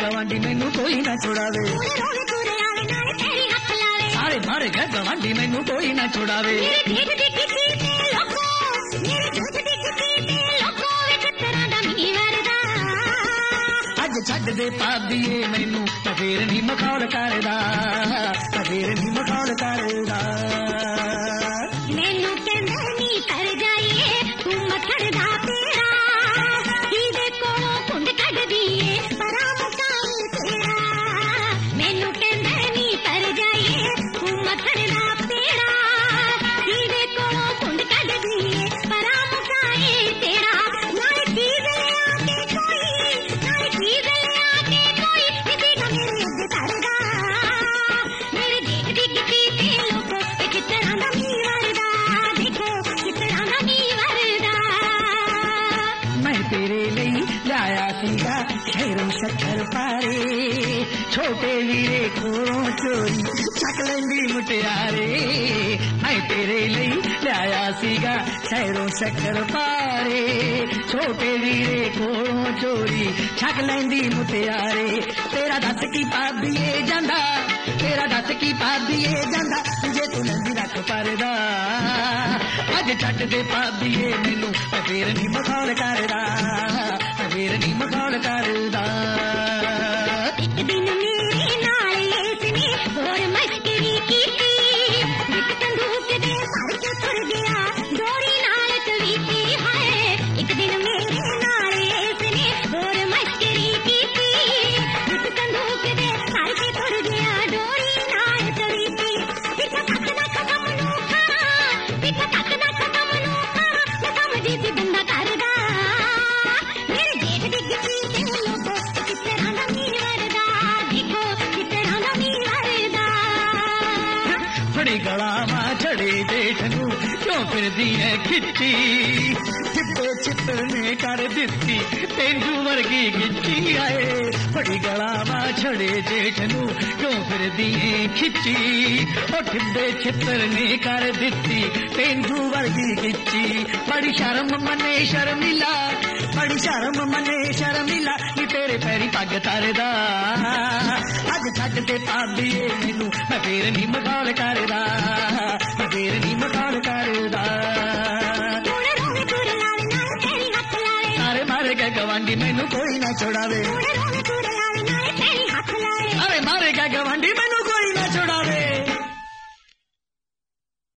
ਗਵਾਂਢੀ ਮੈਨੂੰ ਕੋਈ ਨਾ ਛੁਡਾਵੇ ਸਾਰੇ ਮਾਰੇ ਗਏ ਗਵਾਂਢੀ ਮੈਨੂੰ ਕੋਈ ਨਾ ਛੁਡਾਵੇ ਅੱਜ ਛੱਡ ਦੇ ਪਾਦੀਏ ਮੈਨੂੰ ਤਾਂ ਫੇਰ ਨੀ ਮਖੌਲ ਕਰਦਾ ਫੇਰ ਨੀ ਮਖੌਲ ਕਰਦਾ ਮੈਨੂੰ ਕਹਿੰਦਾ ਨੀ ਕਰ ਜਾਈਏ ਤੂੰ ਮੱਖਣ ਦਾ ਤੇਰਾ ਜਿਹਦੇ ਕੋਲੋਂ ਕੁੰਡ ਕੱਢਦੀ ਏ ਪਰਾਂ ਮੁਕਾਈ ਤੇਰਾ ਮੈਨੂੰ ਕਹਿੰਦਾ ਨੀ ਕਰ ਜਾਈਏ ਤੂੰ ਮੱਖਣ ਦਾ ਤੇਰਾ ਜਿਹਦੇ ਕੋਲੋਂ ਕੁੰਡ ਕੱਢਦੀ ਏ ਪਰਾਂ ਮੁਕਾਈ ਤੇਰਾ ਨਾਲੇ ਕੀ ਵੇਲਿਆ ਕੇ ਕੋਈ ਨਾਲੇ ਕੀ ਵੇਲਿਆ ਕੇ ਕੋਈ ਇਹਦੀ ਮੇਰੇ ਅੱਗੇ ਤਰਦਾ ਮੇਰੇ ਦੇਖ ਡਿੱਗ ਤੇ ਲੋਕ ਇਹ ਕਿਸ ਤਰ੍ਹਾਂ ਦਾ ਮੀਂਹ ਵਰਦਾ ਦੇਖੋ ਕਿਸ ਤਰ੍ਹਾਂ ਦਾ ਮੀਂਹ ਵਰਦਾ ਮੈਂ ਤੇਰੇ ਲਈ ਲਿਆਇਆ ਸੀਗਾ ਸ਼ਹਿਰੋਂ ਸ਼ੱਕਰ ਪਾਰੇ ਛੋਟੇ ਵੀਰੇ ਕੋਲੋਂ ਚੋਰੀ ਚੱਕ ਲੈਂਦੀ ਮੁਟਿਆਰੇ ਮੈਂ ਤੇਰੇ ਲਈ ਲਿਆਇਆ ਸੀਗਾ ਸ਼ਹਿਰੋਂ ਸ਼ੱਕਰ ਪਾਰੇ ਛੋਟੇ ਵੀਰੇ ਕੋਲੋਂ ਚੋਰੀ ਚੱਕ ਲੈਂਦੀ ਮੁਟਿਆਰੇ ਤੇਰਾ ਦੱਸ ਕੀ ਪਾਦੀਏ ਜਾਂਦਾ ਤੇਰਾ ਦੱਸ ਕੀ ਪਾਦੀਏ ਜਾਂਦਾ ਜੇ ਤੂੰ ਨੰਦੀ ਰੱਖ ਪਰਦਾ ਅੱਜ ਛੱਡ ਦੇ ਪਾਦੀਏ ਮੈਨੂੰ ਫੇਰ ਨੀ ਮਖੌਲ ਕਰਦਾ ਫੇਰ ਨੀ ਮਖੌਲ ਕਰਦਾ ਇੱਕ ਦਿਨ ਮੇਰੇ ਨਾਲ ਇਸਨੇ ਹੋਰ ਮਸਕਰੀ ਕੀਤੀ ਇੱਕ ਸੰਦੂਕ ਦੇ ਭਰ ਕੇ ਤੁਰ ਗਿਆ ਡੋਰੀ ਨਾਲ ਕਵੀਤੀ ਹੈ ਇੱਕ ਦਿਨ ਮੇਰੇ ਨਾਲ ਇਸਨੇ ਹੋਰ ਮਸਕਰੀ ਕੀਤੀ ਇੱਕ ਸੰਦੂਕ ਦੇ ਭਰ ਕੇ ਤੁਰ ਗਿਆ ਡੋਰੀ ਨਾਲ ਕਵੀਤੀ ਇੱਕ ਤੱਕ ਨਾ ਖਤਮ ਨੂੰ ਖਾਣਾ ਇੱਕ ਤੱਕ ਨਾ ਖਤਮ ਨੂੰ ਖਾਣਾ ਮੈਂ ਸਮਝੀ ਸੀ ਬੰਦਾ ਕਰਦਾ ਮੇਰੇ ਜੇਠ ਡਿੱਗ ਪਈ ਤੇ ਲੋਕੋ ਕਿਸ ਤਰ੍ਹਾਂ ਦਾ ਮੀਂਹ ਵਰਦਾ ਦੇਖੋ ਕਿਸ ਤਰ੍ਹਾਂ ਦਾ ਮੀਂਹ ਵਰਦਾ ਫੜੀ ਗਲਾ ਮਾਂ ਛੜੇ ਜੇਠ ਨੂੰ ਕਿਉਂ ਫਿਰਦੀ ਐ ਖਿੱਚੀ ਚਿੱਟੇ ਚਿੱਤਰ ਨੇ ਕਰ ਦਿੱਤੀ ਤੈਨੂੰ ਵਰਗੀ ਗਿੱਚੀ ਆਏ ਫੜੀ ਗਲਾ ਮਾਂ ਛੜੇ ਜੇਠ ਨੂੰ ਕਿਉਂ ਫਿਰਦੀ ਐ ਖਿੱਚੀ ਉਹ ਠਿੱਬੇ ਚਿੱਤਰ ਨੇ ਕਰ ਦਿੱਤੀ ਤੈਨੂੰ ਵਰਗੀ ਗਿੱਚੀ ਬੜੀ ਸ਼ਰਮ ਮਨੇ ਸ਼ਰਮਿਲਾ ਬੜੀ ਸ਼ਰਮ ਮਨੇ ਸ਼ਰਮਿਲਾ ਨੀ ਤੇਰੇ ਪੈਰੀ ਪੱਗ ਤਰਦਾ ਅੱਜ ਛੱਡ ਤੇ ਪਾਦੀਏ ਮੈਨੂੰ ਮੈਂ ਫੇਰ ਨੀ ਮਖੌਲ ਕਰਦਾ